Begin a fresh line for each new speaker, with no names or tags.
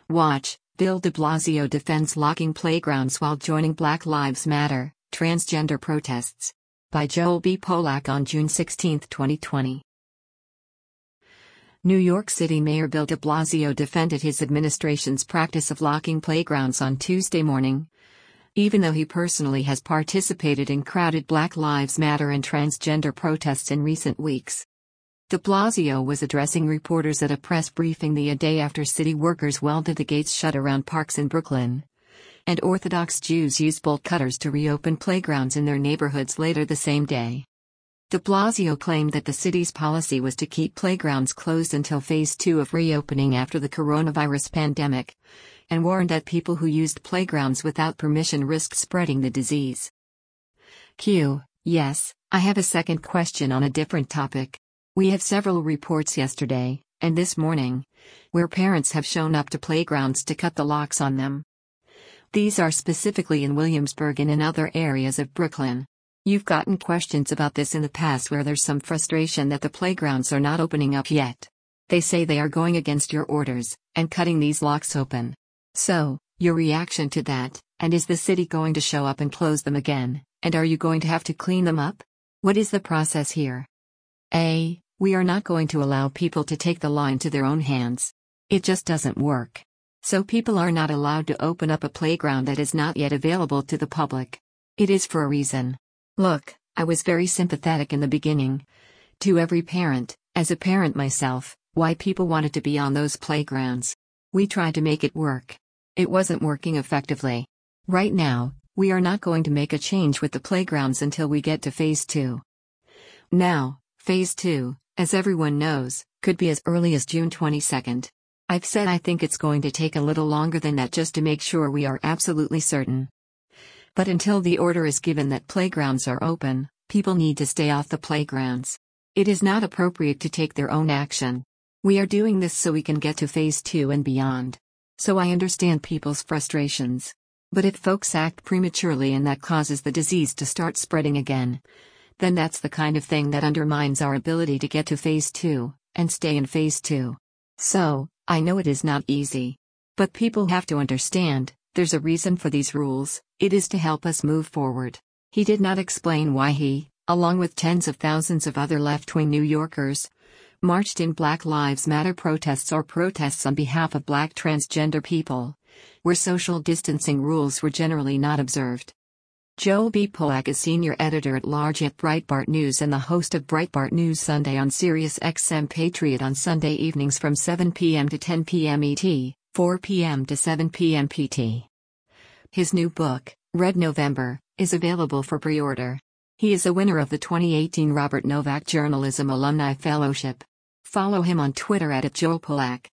Watch, Bill de Blasio defends locking playgrounds while joining Black Lives Matter, transgender protests. By Joel B. Polak on June 16, 2020. New York City Mayor Bill de Blasio defended his administration's practice of locking playgrounds on Tuesday morning, even though he personally has participated in crowded Black Lives Matter and transgender protests in recent weeks. De Blasio was addressing reporters at a press briefing the day after city workers welded the gates shut around parks in Brooklyn, and Orthodox Jews used bolt cutters to reopen playgrounds in their neighborhoods later the same day. De Blasio claimed that the city's policy was to keep playgrounds closed until phase 2 of reopening after the coronavirus pandemic, and warned that people who used playgrounds without permission risked spreading the disease. Yes, I have a second question on a different topic. We have several reports yesterday, and this morning, where parents have shown up to playgrounds to cut the locks on them. These are specifically in Williamsburg and in other areas of Brooklyn. You've gotten questions about this in the past where there's some frustration that the playgrounds are not opening up yet. They say they are going against your orders, and cutting these locks open. So, your reaction to that, and is the city going to show up and close them again, and are you going to have to clean them up? What is the process here? A. We are not going to allow people to take the law into their own hands. It just doesn't work. So people are not allowed to open up a playground that is not yet available to the public. It is for a reason. Look, I was very sympathetic in the beginning to every parent, as a parent myself, why people wanted to be on those playgrounds. We tried to make it work. It wasn't working effectively. Right now, we are not going to make a change with the playgrounds until we get to phase 2. Now, phase 2, as everyone knows, could be as early as June 22nd. I've said I think it's going to take a little longer than that just to make sure we are absolutely certain. But until the order is given that playgrounds are open, people need to stay off the playgrounds. It is not appropriate to take their own action. We are doing this so we can get to phase 2 and beyond. So I understand people's frustrations. But if folks act prematurely and that causes the disease to start spreading again, then that's the kind of thing that undermines our ability to get to phase 2, and stay in phase 2. So, I know it is not easy. But people have to understand, there's a reason for these rules, it is to help us move forward. He did not explain why he, along with tens of thousands of other left-wing New Yorkers, marched in Black Lives Matter protests or protests on behalf of Black transgender people, where social distancing rules were generally not observed. Joel B. Polak is senior editor-at-large at Breitbart News and the host of Breitbart News Sunday on Sirius XM Patriot on Sunday evenings from 7 p.m. to 10 p.m. ET, 4 p.m. to 7 p.m. PT. His new book, Red November, is available for pre-order. He is a winner of the 2018 Robert Novak Journalism Alumni Fellowship. Follow him on Twitter @JoelPolak.